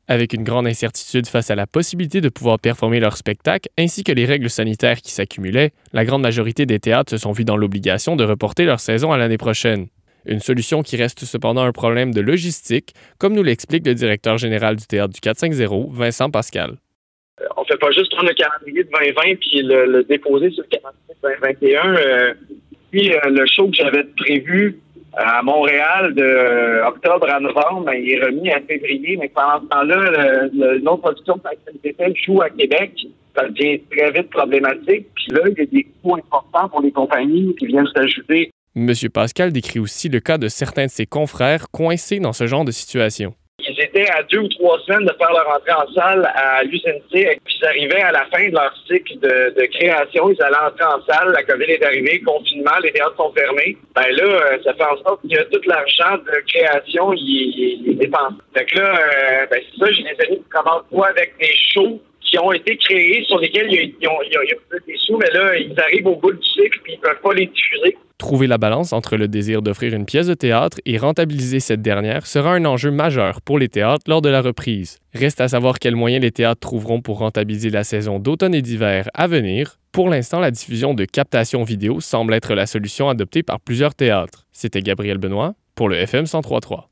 Avec une grande incertitude face à la possibilité de pouvoir performer leur spectacle ainsi que les règles sanitaires qui s'accumulaient, la grande majorité des théâtres se sont vus dans l'obligation de reporter leur saison à l'année prochaine. Une solution qui reste cependant un problème de logistique, comme nous l'explique le directeur général du Théâtre du 450, Vincent Pascal. On ne fait pas juste prendre le calendrier de 2020 puis le déposer sur le calendrier de 2021. Puis le show que j'avais prévu à Montréal de octobre à novembre, il est remis à février. Mais pendant ce temps-là, l'autre production de Sainte-Félicité joue à Québec. Ça devient très vite problématique. Puis là, il y a des coûts importants pour les compagnies qui viennent s'ajouter. M. Pascal décrit aussi le cas de certains de ses confrères coincés dans ce genre de situation. Ils étaient à 2 ou 3 semaines de faire leur entrée en salle à l'UCNC, puis ils arrivaient à la fin de leur cycle de création, ils allaient entrer en salle, la COVID est arrivée, confinement, les théâtres sont fermés. Ben là, ça fait en sorte que tout l'argent de création, il est dépensé. Fait que là, c'est ça, j'ai des amis qui commencent pas avec des shows qui ont été créés, sur lesquels il y a des sous, mais là, ils arrivent au bout du cycle, puis ils peuvent pas les diffuser. Trouver la balance entre le désir d'offrir une pièce de théâtre et rentabiliser cette dernière sera un enjeu majeur pour les théâtres lors de la reprise. Reste à savoir quels moyens les théâtres trouveront pour rentabiliser la saison d'automne et d'hiver à venir. Pour l'instant, la diffusion de captation vidéo semble être la solution adoptée par plusieurs théâtres. C'était Gabriel Benoît pour le FM 103.3.